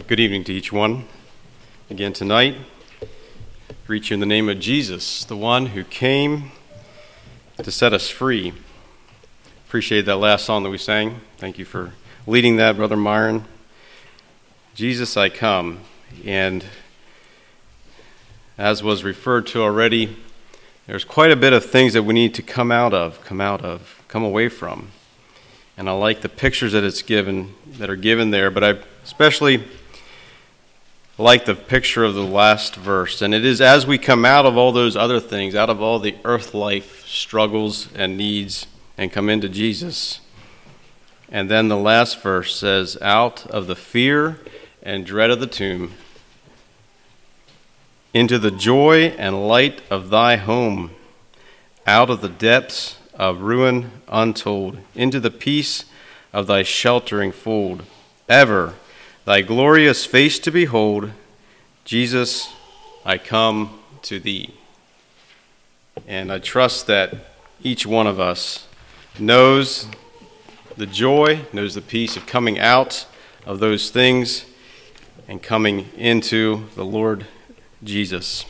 Good evening to each one. Again tonight, greet you in the name of Jesus, the one who came to set us free. Appreciate that last song that we sang. Thank you for leading that, Brother Myron. Jesus, I come. And as was referred to already, there's quite a bit of things that we need to come away from. And I like the pictures that are given there, but I especially like the picture of the last verse. And it is as we come out of all those other things, out of all the earth life struggles and needs, and come into Jesus. And then the last verse says, out of the fear and dread of the tomb, into the joy and light of thy home, out of the depths of ruin untold, into the peace of thy sheltering fold, ever thy glorious face to behold. Jesus, I come to thee. And I trust that each one of us knows the joy, knows the peace of coming out of those things and coming into the Lord Jesus.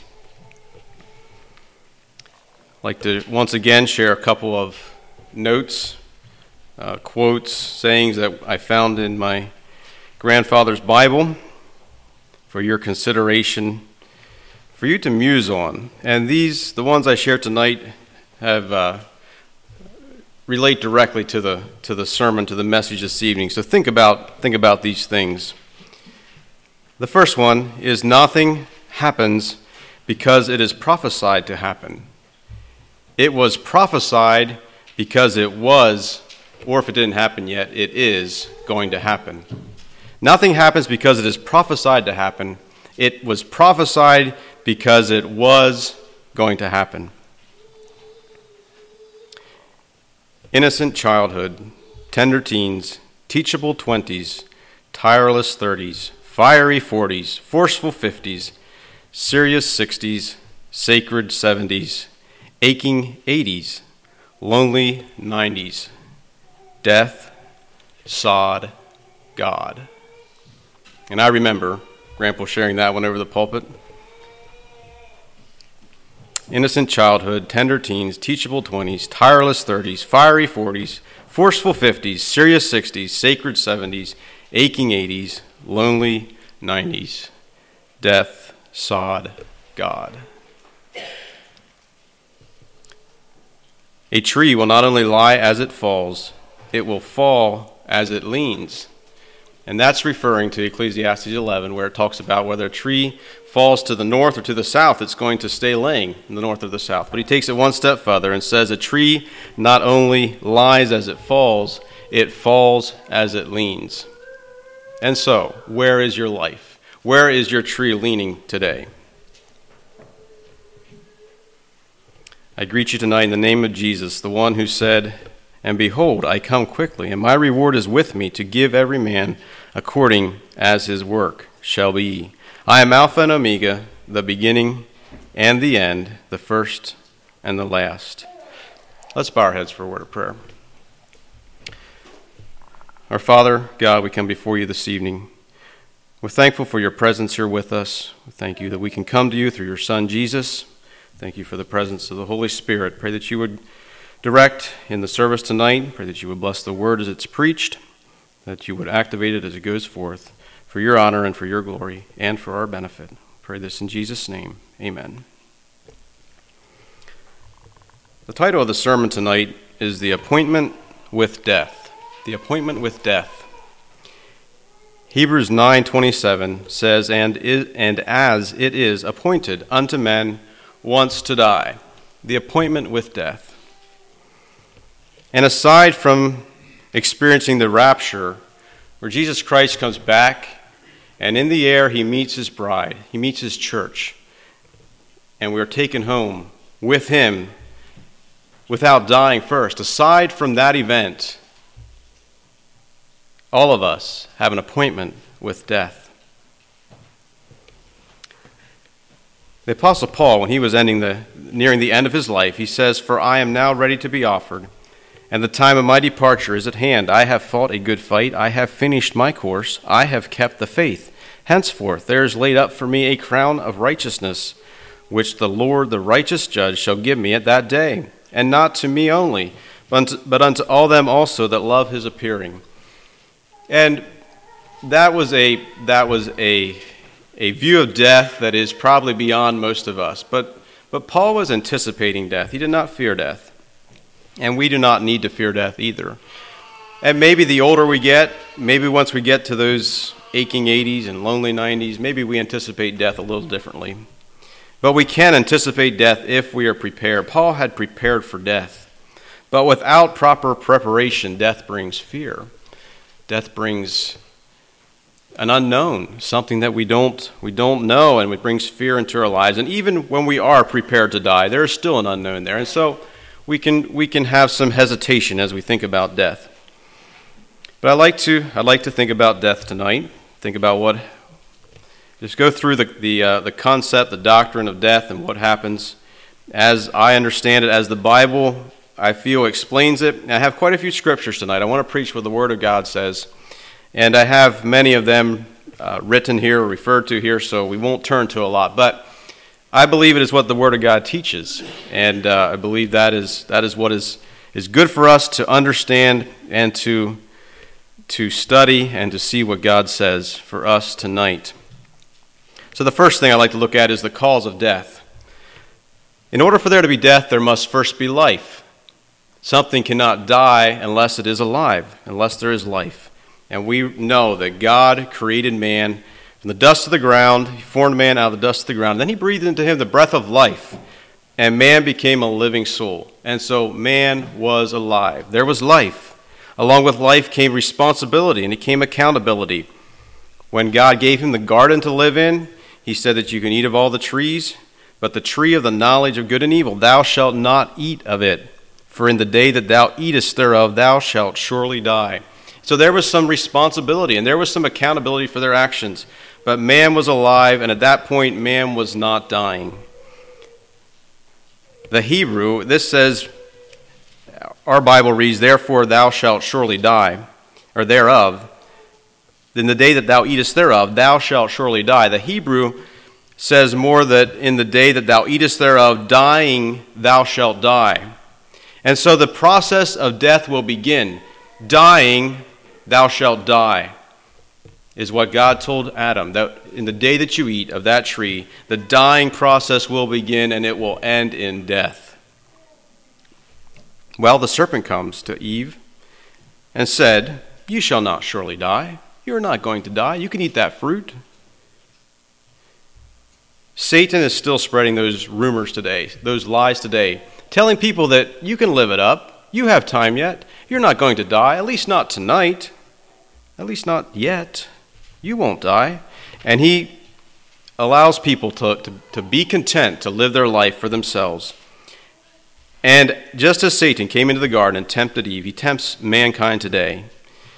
I'd like to once again share a couple of notes, quotes, sayings that I found in my grandfather's Bible for your consideration, for you to muse on. And the ones I share tonight, relate directly to the sermon, to the message this evening. So think about these things. The first one is nothing happens because it is prophesied to happen. It was prophesied because it was, or if it didn't happen yet, it is going to happen. Nothing happens because it is prophesied to happen. It was prophesied because it was going to happen. Innocent childhood, tender teens, teachable 20s, tireless 30s, fiery 40s, forceful 50s, serious 60s, sacred 70s, aching 80s, lonely 90s, death, sod, God. And I remember Grandpa sharing that one over the pulpit. Innocent childhood, tender teens, teachable 20s, tireless 30s, fiery 40s, forceful 50s, serious 60s, sacred 70s, aching 80s, lonely 90s, death, sod, God. A tree will not only lie as it falls, it will fall as it leans. And that's referring to Ecclesiastes 11, where it talks about whether a tree falls to the north or to the south, it's going to stay laying in the north or the south. But he takes it one step further and says a tree not only lies as it falls as it leans. And so, where is your life? Where is your tree leaning today? I greet you tonight in the name of Jesus, the one who said, and behold, I come quickly, and my reward is with me to give every man according as his work shall be. I am Alpha and Omega, the beginning and the end, the first and the last. Let's bow our heads for a word of prayer. Our Father, God, we come before you this evening. We're thankful for your presence here with us. We thank you that we can come to you through your Son, Jesus. Thank you for the presence of the Holy Spirit. Pray that you would direct in the service tonight. Pray that you would bless the word as it's preached, that you would activate it as it goes forth for your honor and for your glory and for our benefit. Pray this in Jesus' name. Amen. The title of the sermon tonight is The Appointment with Death. The Appointment with Death. Hebrews 9:27 says, and as it is appointed unto men once to die. The appointment with death. And aside from experiencing the rapture, where Jesus Christ comes back, and in the air he meets his bride, he meets his church, and we are taken home with him without dying first. Aside from that event, all of us have an appointment with death. The Apostle Paul, when he was nearing the end of his life, he says, for I am now ready to be offered, and the time of my departure is at hand. I have fought a good fight. I have finished my course. I have kept the faith. Henceforth there is laid up for me a crown of righteousness, which the Lord, the righteous judge, shall give me at that day, and not to me only, but unto all them also that love his appearing. And that was a view of death that is probably beyond most of us. But Paul was anticipating death. He did not fear death. And we do not need to fear death either. And maybe the older we get, maybe once we get to those aching 80s and lonely 90s, maybe we anticipate death a little differently. But we can anticipate death if we are prepared. Paul had prepared for death. But without proper preparation, death brings fear. Death brings an unknown, something that we don't know, and it brings fear into our lives. And even when we are prepared to die, there is still an unknown there. And so we can have some hesitation as we think about death. But I'd like to think about death tonight. Think about just go through the concept, the doctrine of death, and what happens as I understand it, as the Bible, I feel, explains it. And I have quite a few scriptures tonight. I want to preach what the Word of God says. And I have many of them written here, or referred to here, so we won't turn to a lot. But I believe it is what the Word of God teaches. And I believe that is what is good for us to understand and to study and to see what God says for us tonight. So the first thing I'd like to look at is the cause of death. In order for there to be death, there must first be life. Something cannot die unless it is alive, unless there is life. And we know that God created man from the dust of the ground. He formed man out of the dust of the ground. Then he breathed into him the breath of life, and man became a living soul. And so man was alive. There was life. Along with life came responsibility, and it came accountability. When God gave him the garden to live in, he said that you can eat of all the trees, but the tree of the knowledge of good and evil, thou shalt not eat of it. For in the day that thou eatest thereof, thou shalt surely die. So there was some responsibility, and there was some accountability for their actions. But man was alive, and at that point, man was not dying. The Hebrew, this says, our Bible reads, therefore thou shalt surely die, or thereof. In the day that thou eatest thereof, thou shalt surely die. The Hebrew says more that in the day that thou eatest thereof, dying thou shalt die. And so the process of death will begin. Dying, thou shalt die, is what God told Adam, that in the day that you eat of that tree, the dying process will begin and it will end in death. Well, the serpent comes to Eve and said, you shall not surely die. You are not going to die. You can eat that fruit. Satan is still spreading those rumors today, those lies today, telling people that you can live it up. You have time yet. You're not going to die, at least not tonight. At least not yet. You won't die. And he allows people to be content to live their life for themselves. And just as Satan came into the garden and tempted Eve, he tempts mankind today.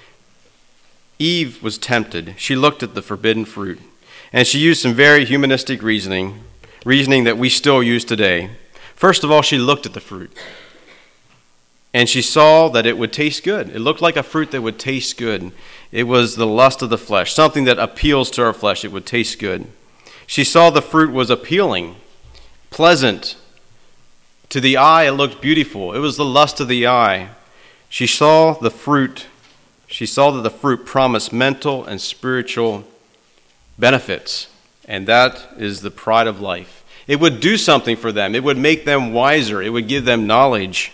Eve was tempted. She looked at the forbidden fruit. And she used some very humanistic reasoning that we still use today. First of all, she looked at the fruit. And she saw that it would taste good. It looked like a fruit that would taste good. It was the lust of the flesh, something that appeals to our flesh. It would taste good. She saw the fruit was appealing, pleasant. To the eye, it looked beautiful. It was the lust of the eye. She saw the fruit. She saw that the fruit promised mental and spiritual benefits. And that is the pride of life. It would do something for them. It would make them wiser. It would give them knowledge.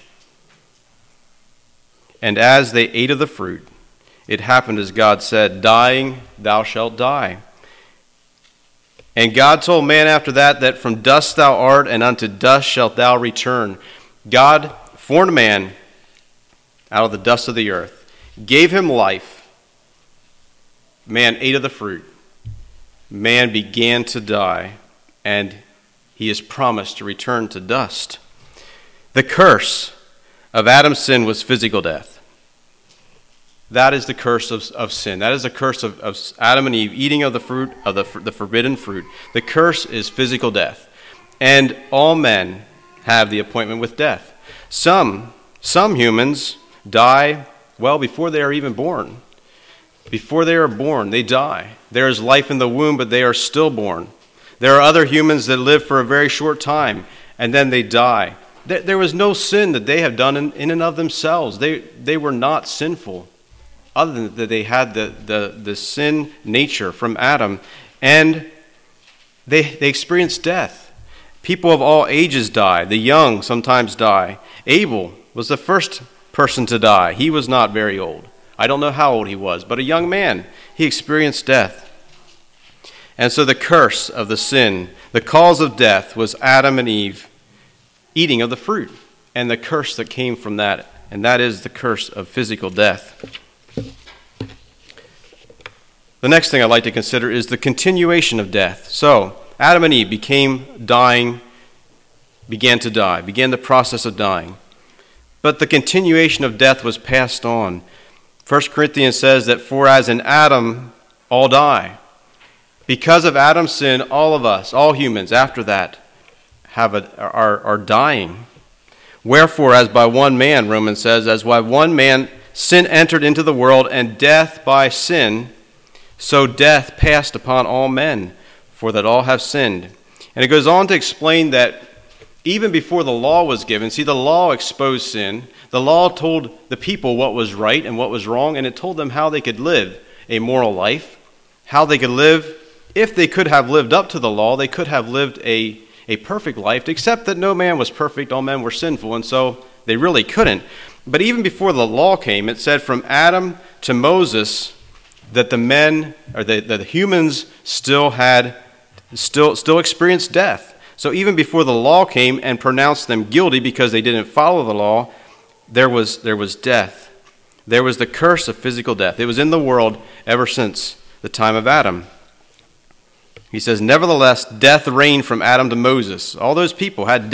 And as they ate of the fruit, it happened as God said, dying, thou shalt die. And God told man after that from dust thou art, and unto dust shalt thou return. God formed man out of the dust of the earth, gave him life. Man ate of the fruit. Man began to die, and he is promised to return to dust. The curse of Adam's sin was physical death. That is the curse of sin. That is the curse of Adam and Eve eating of the fruit, of the forbidden fruit. The curse is physical death. And all men have the appointment with death. Some humans die well before they are even born. Before they are born, they die. There is life in the womb, but they are stillborn. There are other humans that live for a very short time, and then they die. There was no sin that they have done in and of themselves. They were not sinful, other than that they had the sin nature from Adam, and they experienced death. People of all ages die. The young sometimes die. Abel was the first person to die. He was not very old. I don't know how old he was, but a young man. He experienced death. And so the curse of the sin, the cause of death, was Adam and Eve eating of the fruit, and the curse that came from that, and that is the curse of physical death. The next thing I'd like to consider is the continuation of death. So, Adam and Eve began to die, began the process of dying. But the continuation of death was passed on. 1 Corinthians says that for as in Adam all die. Because of Adam's sin, all of us, all humans after that, are dying. Wherefore, as by one man, Romans says, as by one man sin entered into the world, and death by sin, so death passed upon all men, for that all have sinned. And it goes on to explain that even before the law was given, see, the law exposed sin. The law told the people what was right and what was wrong, and it told them how they could live a moral life, how they could live. If they could have lived up to the law, they could have lived a perfect life, except that no man was perfect, all men were sinful, and so they really couldn't. But even before the law came, it said from Adam to Moses that the humans still experienced death. So even before the law came and pronounced them guilty because they didn't follow the law, there was death. There was the curse of physical death. It was in the world ever since the time of Adam. He says, nevertheless, death reigned from Adam to Moses. All those people had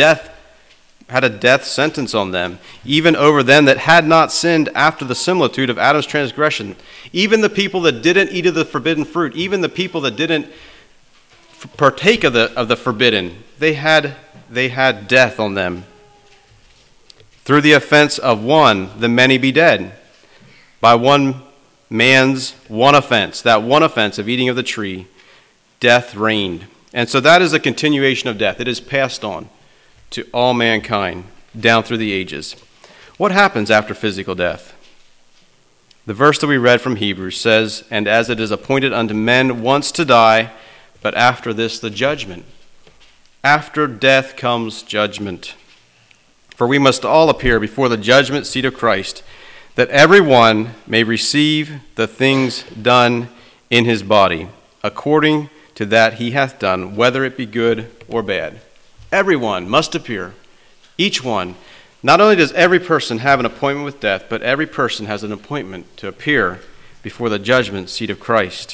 a death sentence on them, even over them that had not sinned after the similitude of Adam's transgression. Even the people that didn't eat of the forbidden fruit, even the people that didn't partake of the forbidden, they had death on them. Through the offense of one, the many be dead. By one man's one offense, that one offense of eating of the tree, death reigned. And so that is a continuation of death. It is passed on to all mankind down through the ages. What happens after physical death? The verse that we read from Hebrews says, and as it is appointed unto men once to die, but after this the judgment. After death comes judgment. For we must all appear before the judgment seat of Christ, that every one may receive the things done in his body, according to that he hath done, whether it be good or bad. Everyone must appear. Each one. Not only does every person have an appointment with death, but every person has an appointment to appear before the judgment seat of Christ.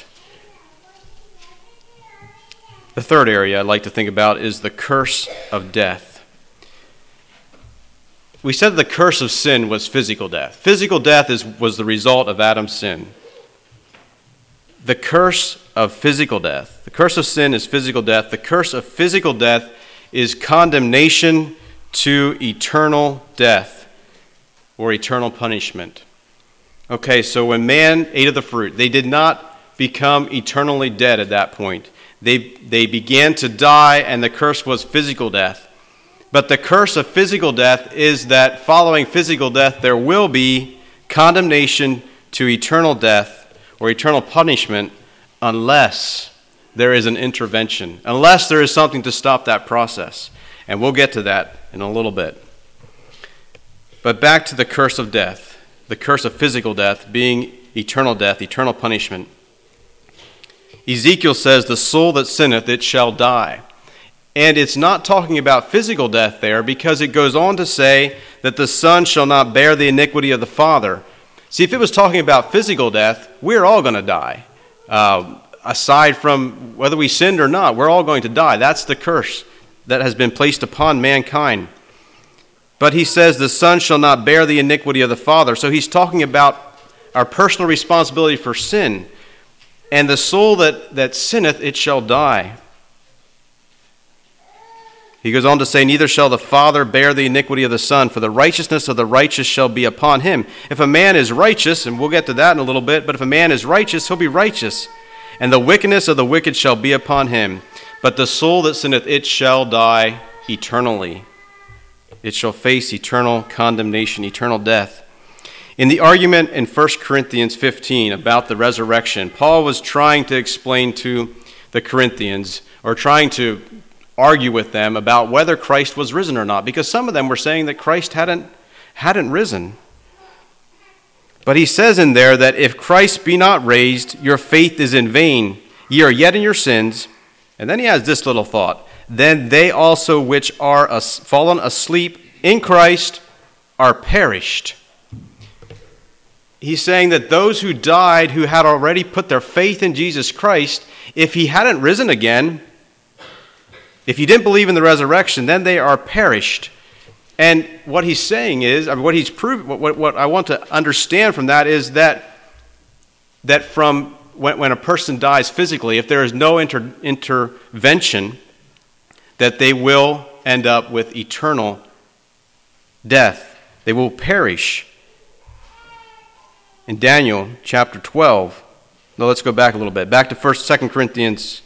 The third area I'd like to think about is the curse of death. We said the curse of sin was physical death. Physical death was the result of Adam's sin. The curse of physical death. The curse of sin is physical death. The curse of physical death is condemnation to eternal death or eternal punishment. Okay, so when man ate of the fruit, they did not become eternally dead at that point. They began to die, and the curse was physical death. But the curse of physical death is that following physical death, there will be condemnation to eternal death or eternal punishment unless there is an intervention, unless there is something to stop that process. And we'll get to that in a little bit. But back to the curse of death, the curse of physical death being eternal death, eternal punishment. Ezekiel says, the soul that sinneth, it shall die. And it's not talking about physical death there, because it goes on to say that the son shall not bear the iniquity of the father. See, if it was talking about physical death, we're all going to die. Aside from whether we sinned or not, we're all going to die. That's the curse that has been placed upon mankind. But he says the son shall not bear the iniquity of the father. So he's talking about our personal responsibility for sin. And the soul that sinneth, it shall die. He goes on to say, neither shall the Father bear the iniquity of the Son, for the righteousness of the righteous shall be upon him. If a man is righteous, and we'll get to that in a little bit, but if a man is righteous, he'll be righteous. And the wickedness of the wicked shall be upon him. But the soul that sinneth, it shall die eternally. It shall face eternal condemnation, eternal death. In the argument in 1 Corinthians 15 about the resurrection, Paul was trying to explain to the Corinthians, or trying to argue with them about whether Christ was risen or not, because some of them were saying that Christ hadn't risen. But he says in there that if Christ be not raised, your faith is in vain. Ye are yet in your sins. And then he has this little thought. Then they also which are fallen asleep in Christ are perished. He's saying that those who died, who had already put their faith in Jesus Christ, if he hadn't risen again, if you didn't believe in the resurrection, then they are perished. And what he's saying is, what he's proving, what I want to understand from that is that from when a person dies physically, if there is no intervention, that they will end up with eternal death. They will perish. In Daniel chapter 12, no, let's go back a little bit. Back to 1 Corinthians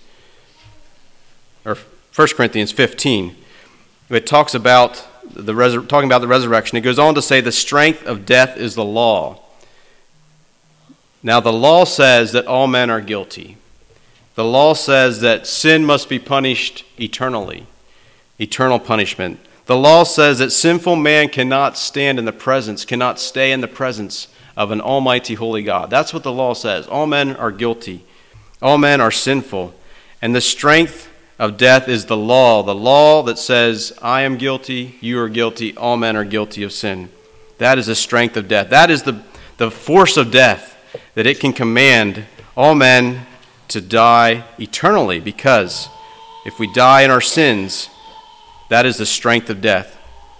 15. It talks about the resurrection. It goes on to say the strength of death is the law. Now the law says that all men are guilty. The law says that sin must be punished eternally, eternal punishment. The law says that sinful man cannot stay in the presence of an almighty holy God. That's what the law says. All men are guilty. All men are sinful. And the strength of death is the law that says, I am guilty, you are guilty, all men are guilty of sin. That is the strength of death. That is the force of death, that it can command all men to die eternally, because if we die in our sins, that is the strength of death.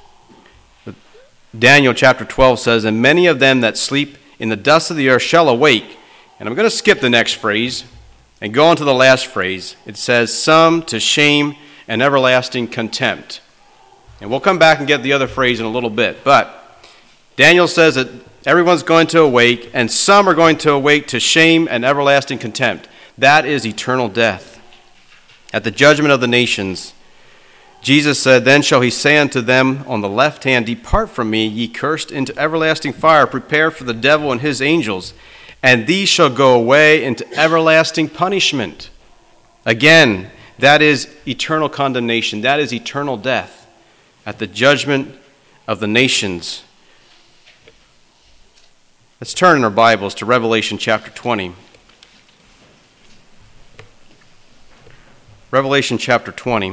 Daniel chapter 12 says, and many of them that sleep in the dust of the earth shall awake. And I'm going to skip the next phrase and go on to the last phrase. It says, some to shame and everlasting contempt. And we'll come back and get the other phrase in a little bit. But Daniel says that everyone's going to awake, and some are going to awake to shame and everlasting contempt. That is eternal death. At the judgment of the nations, Jesus said, then shall he say unto them on the left hand, depart from me, ye cursed, into everlasting fire, prepared for the devil and his angels. And these shall go away into everlasting punishment. Again, that is eternal condemnation. That is eternal death at the judgment of the nations. Let's turn in our Bibles to Revelation chapter 20. Revelation chapter 20.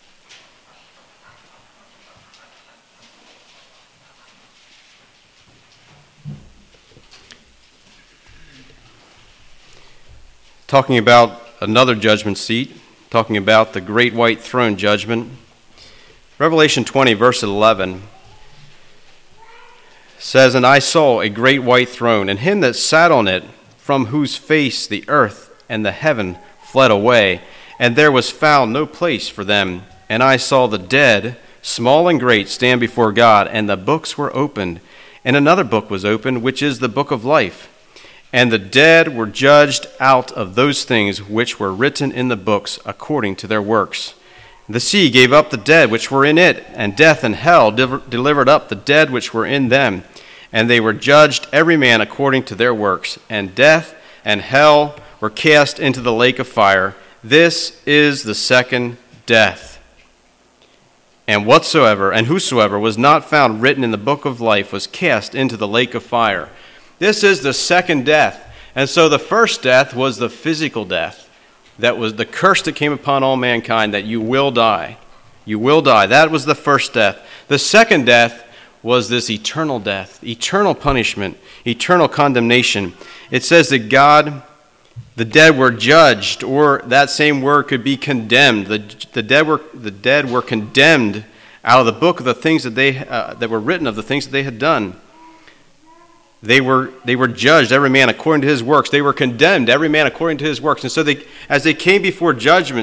Talking about another judgment seat, talking about the great white throne judgment. Revelation 20, verse 11 says, and I saw a great white throne, and him that sat on it, from whose face the earth and the heaven fled away, and there was found no place for them. And I saw the dead, small and great, stand before God, and the books were opened. And another book was opened, which is the book of life. And the dead were judged out of those things which were written in the books according to their works. The sea gave up the dead which were in it, and death and hell delivered up the dead which were in them. And they were judged every man according to their works. And death and hell were cast into the lake of fire. This is the second death. And whosoever was not found written in the book of life was cast into the lake of fire. This is the second death. And so the first death was the physical death. That was the curse that came upon all mankind, that you will die. You will die. That was the first death. The second death was this eternal death, eternal punishment, eternal condemnation. It says that the dead were judged, or that same word could be condemned. The dead were condemned out of the book of the things that were written of the things that they had done. They were judged, every man according to his works. They were condemned, every man according to his works. And so as they came before judgment,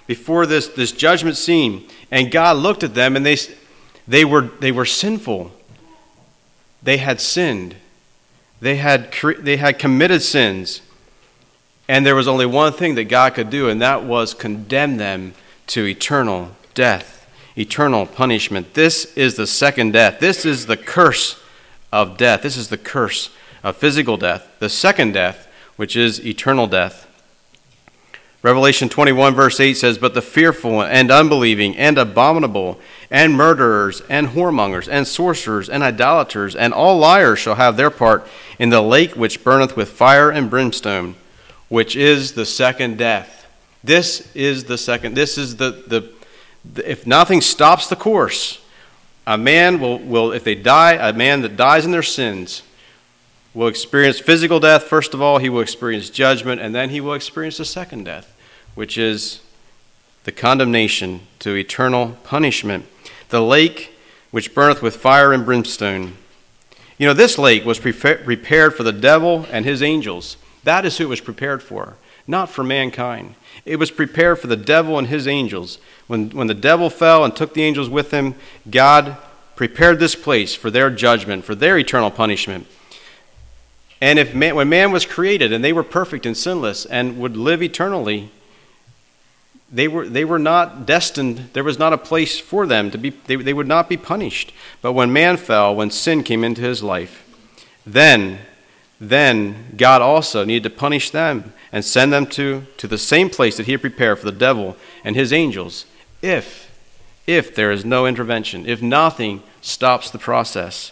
before this judgment scene, and God looked at them, and they were sinful. They had sinned. They had committed sins. And there was only one thing that God could do, and that was condemn them to eternal death, eternal punishment. This is the second death. This is the curse of death. This is the curse of physical death. The second death, which is eternal death. Revelation 21 verse 8 says, "But the fearful and unbelieving and abominable and murderers and whoremongers and sorcerers and idolaters and all liars shall have their part in the lake which burneth with fire and brimstone," which is the second death. This is the second. This is the if nothing stops the course, a man will if they die, a man that dies in their sins will experience physical death. First of all, he will experience judgment, and then he will experience the second death, which is the condemnation to eternal punishment. The lake which burneth with fire and brimstone. You know, this lake was prepared for the devil and his angels. That is who it was prepared for, not for mankind. It was prepared for the devil and his angels. When the devil fell and took the angels with him, God prepared this place for their judgment, for their eternal punishment. And when man was created and they were perfect and sinless and would live eternally, they were not destined. There was not a place for them to be. They would not be punished. But when man fell, when sin came into his life, then God also needed to punish them and send them to the same place that he had prepared for the devil and his angels, if there is no intervention, if nothing stops the process.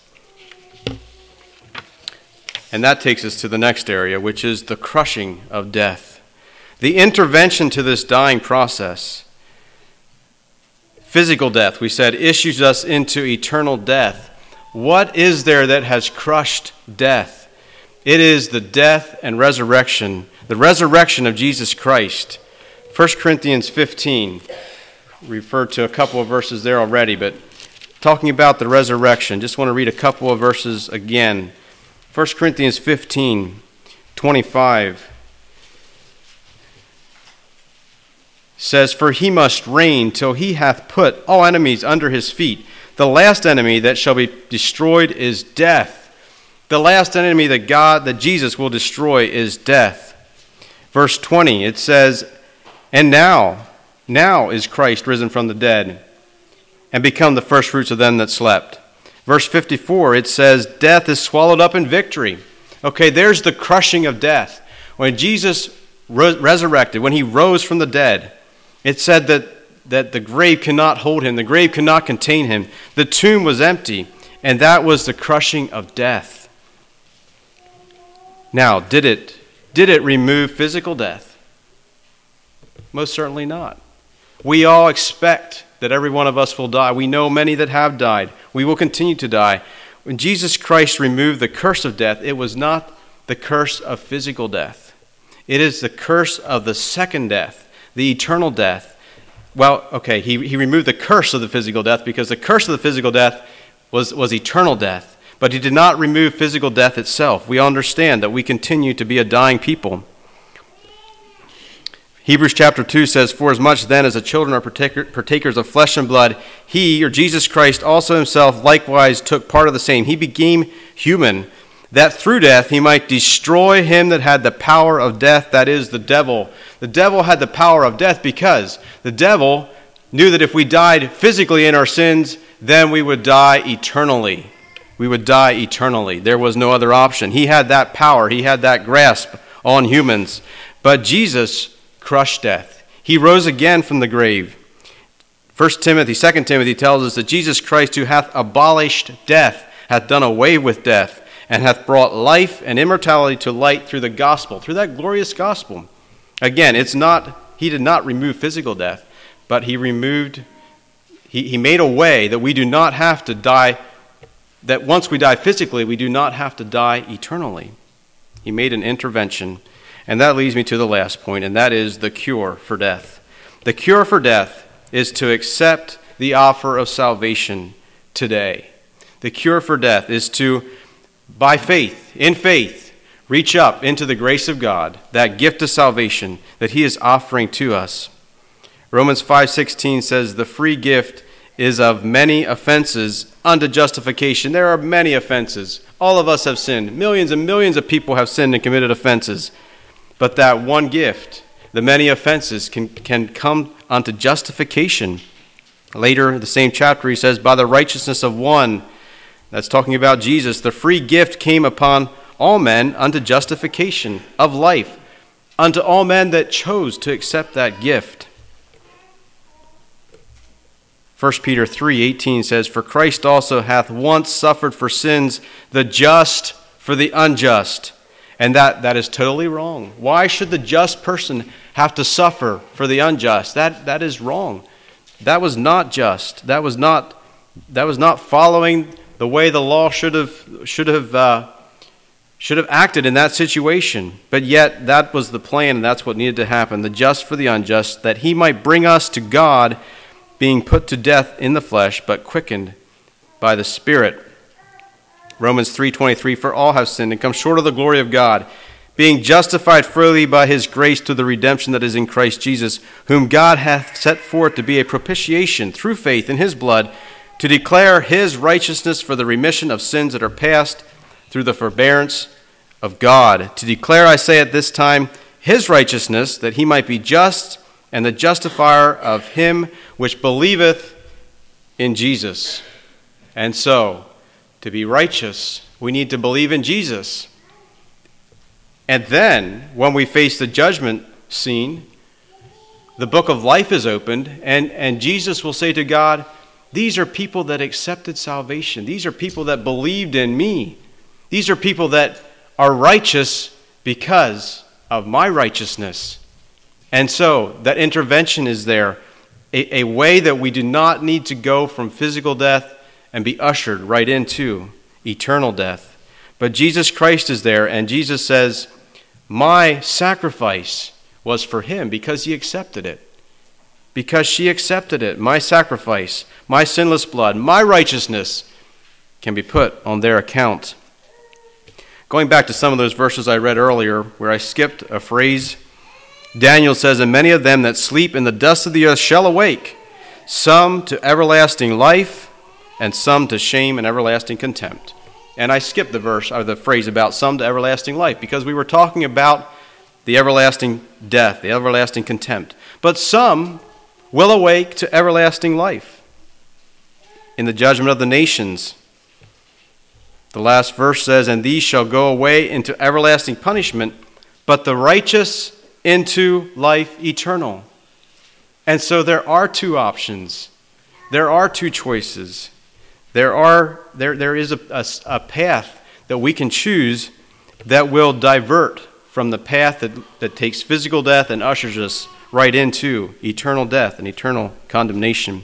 And that takes us to the next area, which is the crushing of death. The intervention to this dying process, physical death, we said, issues us into eternal death. What is there that has crushed death? It is the death and resurrection, the resurrection of Jesus Christ. 1 Corinthians 15, referred to a couple of verses there already, but talking about the resurrection, just want to read a couple of verses again. 1 Corinthians 15, 25 says, "For he must reign till he hath put all enemies under his feet. The last enemy that shall be destroyed is death." The last enemy that Jesus will destroy is death. Verse 20, it says, "And now is Christ risen from the dead, and become the firstfruits of them that slept." Verse 54, it says, "Death is swallowed up in victory." Okay, there's the crushing of death. When Jesus resurrected, when he rose from the dead, it said that the grave cannot hold him, the grave cannot contain him. The tomb was empty, and that was the crushing of death. Now, did it remove physical death? Most certainly not. We all expect that every one of us will die. We know many that have died. We will continue to die. When Jesus Christ removed the curse of death, it was not the curse of physical death. It is the curse of the second death, the eternal death. Well, okay, he removed the curse of the physical death because the curse of the physical death was eternal death. But he did not remove physical death itself. We understand that we continue to be a dying people. Hebrews chapter 2 says, "For as much then as the children are partakers of flesh and blood, he," or Jesus Christ, "also himself likewise took part of the same. He became human, that through death he might destroy him that had the power of death," that is, the devil. The devil had the power of death because the devil knew that if we died physically in our sins, then we would die eternally. We would die eternally. There was no other option. He had that power. He had that grasp on humans. But Jesus crushed death. He rose again from the grave. 2 Timothy tells us that Jesus Christ, who hath abolished death, hath done away with death, and hath brought life and immortality to light through the gospel, through that glorious gospel. Again, he did not remove physical death, but he made a way that we do not have to die, that once we die physically, we do not have to die eternally. He made an intervention. And that leads me to the last point, and that is the cure for death. The cure for death is to accept the offer of salvation today. The cure for death is to, by faith, in faith, reach up into the grace of God, that gift of salvation that he is offering to us. Romans 5:16 says, the free gift is of many offenses unto justification. There are many offenses. All of us have sinned. Millions and millions of people have sinned and committed offenses. But that one gift, the many offenses, can come unto justification. Later, the same chapter, he says, by the righteousness of one, that's talking about Jesus, the free gift came upon all men unto justification of life, unto all men that chose to accept that gift. 1 Peter 3:18 says, for Christ also hath once suffered for sins, the just for the unjust. And that is totally wrong. Why should the just person have to suffer for the unjust? That is wrong. That was not just. That was not following the way the law should have acted in that situation. But yet that was the plan, and that's what needed to happen. The just for the unjust, that he might bring us to God, being put to death in the flesh, but quickened by the Spirit. Romans 3:23, for all have sinned and come short of the glory of God, being justified freely by his grace through the redemption that is in Christ Jesus, whom God hath set forth to be a propitiation through faith in his blood, to declare his righteousness for the remission of sins that are past through the forbearance of God. To declare, I say at this time, his righteousness, that he might be just and the justifier of him which believeth in Jesus. And so, to be righteous, we need to believe in Jesus. And then, when we face the judgment scene, the book of life is opened, and Jesus will say to God, these are people that accepted salvation. These are people that believed in me. These are people that are righteous because of my righteousness. And so, that intervention is there, a way that we do not need to go from physical death and be ushered right into eternal death. But Jesus Christ is there, and Jesus says, my sacrifice was for him because he accepted it. Because she accepted it, my sacrifice, my sinless blood, my righteousness can be put on their account. Going back to some of those verses I read earlier, where I skipped a phrase, Daniel says, and many of them that sleep in the dust of the earth shall awake, some to everlasting life, and some to shame and everlasting contempt. And I skipped the phrase about some to everlasting life, because we were talking about the everlasting death, the everlasting contempt. But some will awake to everlasting life in the judgment of the nations. The last verse says, and these shall go away into everlasting punishment, but the righteous into life eternal. And so there are two options. There are two choices. There is a path that we can choose that will divert from the path that takes physical death and ushers us right into eternal death and eternal condemnation.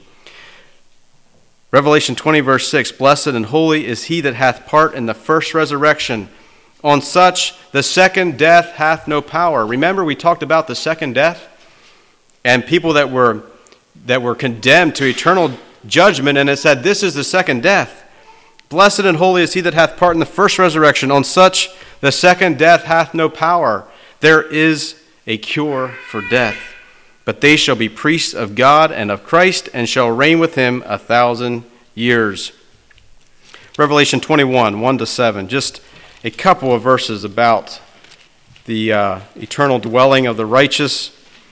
Revelation 20, verse 6, blessed and holy is he that hath part in the first resurrection. On such the second death hath no power. Remember, we talked about the second death and people that were condemned to eternal judgment, and it said this is the second death. Blessed and holy is he that hath part in the first resurrection. On such the second death hath no power. There is a cure for death. But they shall be priests of God and of Christ, and shall reign with him 1,000 years. Revelation 21, 1-7, just a couple of verses about the eternal dwelling of the righteous.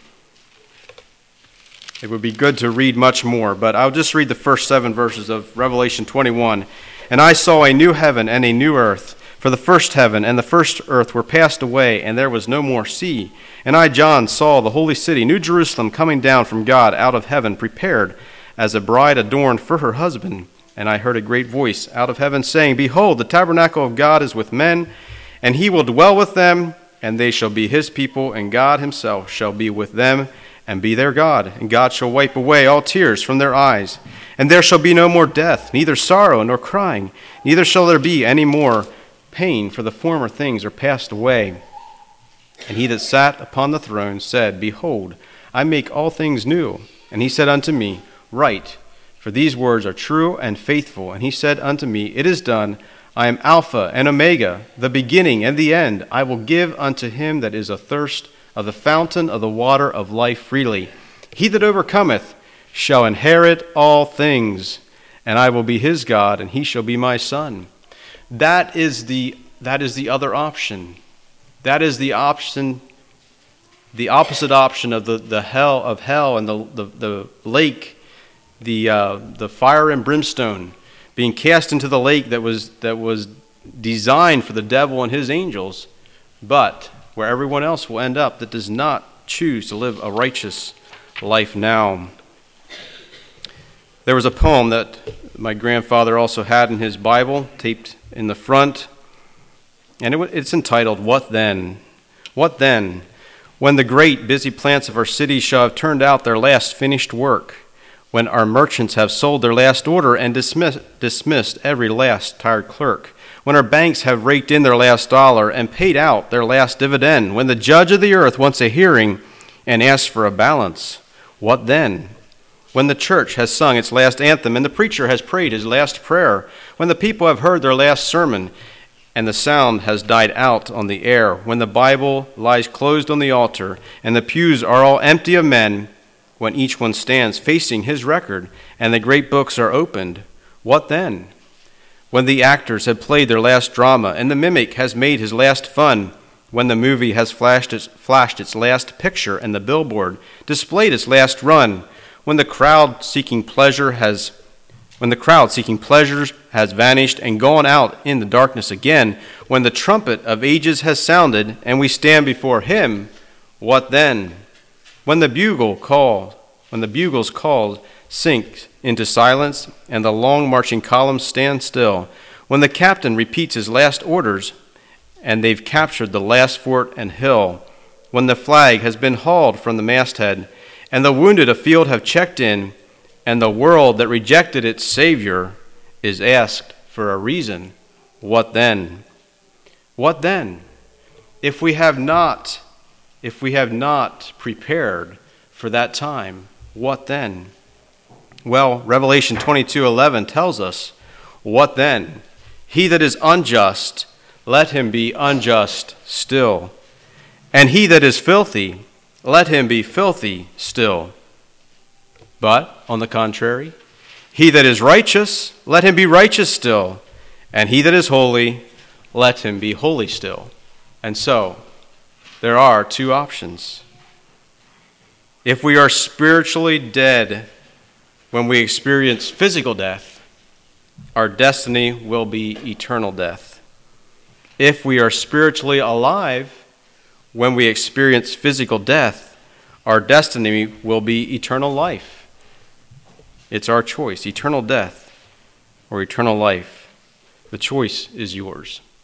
It would be good to read much more, but I'll just read the first 7 verses of Revelation 21. And I saw a new heaven and a new earth, for the first heaven and the first earth were passed away, and there was no more sea. And I, John, saw the holy city, New Jerusalem, coming down from God out of heaven, prepared as a bride adorned for her husband. And I heard a great voice out of heaven saying, behold, the tabernacle of God is with men, and he will dwell with them, and they shall be his people, and God himself shall be with them, and be their God. And God shall wipe away all tears from their eyes. And there shall be no more death, neither sorrow nor crying, neither shall there be any more pain, for the former things are passed away. And he that sat upon the throne said, behold, I make all things new. And he said unto me, write, for these words are true and faithful. And he said unto me, it is done. I am Alpha and Omega, the beginning and the end. I will give unto him that is athirst of the fountain of the water of life freely. He that overcometh shall inherit all things, and I will be his God, and he shall be my son. That is the other option. That is the option, the opposite option of the hell of hell and the lake, the fire and brimstone, being cast into the lake that was designed for the devil and his angels, but where everyone else will end up that does not choose to live a righteous life now. There was a poem that my grandfather also had in his Bible, taped in the front, and it's entitled, "What Then? What then? When the great busy plants of our cities shall have turned out their last finished work, when our merchants have sold their last order and dismissed every last tired clerk, when our banks have raked in their last dollar and paid out their last dividend, when the judge of the earth wants a hearing and asks for a balance, what then? When the church has sung its last anthem and the preacher has prayed his last prayer, when the people have heard their last sermon and the sound has died out on the air, when the Bible lies closed on the altar and the pews are all empty of men, when each one stands facing his record and the great books are opened, what then? When the actors have played their last drama and the mimic has made his last fun, when the movie has flashed its last picture and the billboard displayed its last run, when the crowd seeking pleasures has vanished and gone out in the darkness again, when the trumpet of ages has sounded and we stand before him, what then? When the bugles called sink into silence and the long marching columns stand still, when the captain repeats his last orders and they've captured the last fort and hill, when the flag has been hauled from the masthead and the wounded afield have checked in, and the world that rejected its Savior is asked for a reason, what then? What then? If we have not prepared for that time, what then? Well, Revelation 22:11 tells us, what then? He that is unjust, let him be unjust still. And he that is filthy, let him be filthy still. But, on the contrary, he that is righteous, let him be righteous still. And he that is holy, let him be holy still. And so, there are two options. If we are spiritually dead when we experience physical death, our destiny will be eternal death. If we are spiritually alive when we experience physical death, our destiny will be eternal life. It's our choice, eternal death or eternal life. The choice is yours.